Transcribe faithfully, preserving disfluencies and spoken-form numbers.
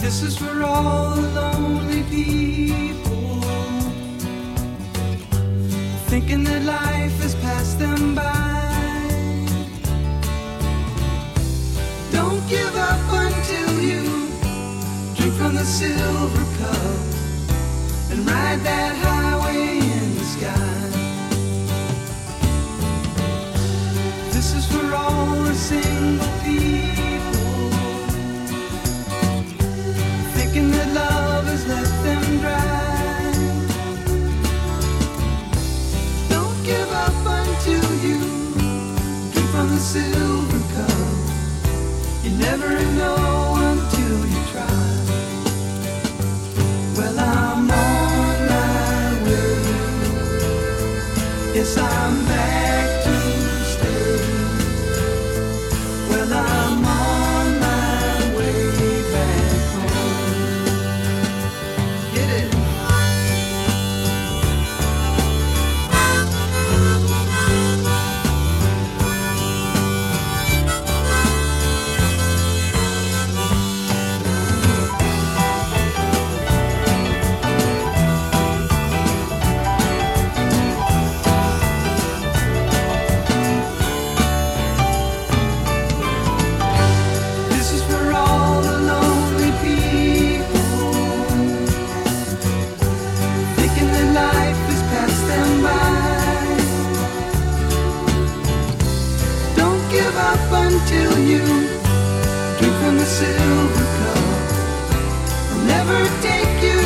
This is for all the lonely people, thinking that life has passed them by. Don't give up until you drink from the silver cup and ride that highway in the sky. This is for all the single people, thinking that love has left them dry. Don't give up until you drink from the silver cup. You never know until you try. Well, I'm on my way. Yes, I'm back to stay. Well, I'm on my way back home. Get it? This is for all the lonely people, thinking that life has passed them by. Don't give up until you drink from the silver cup. I'll never take you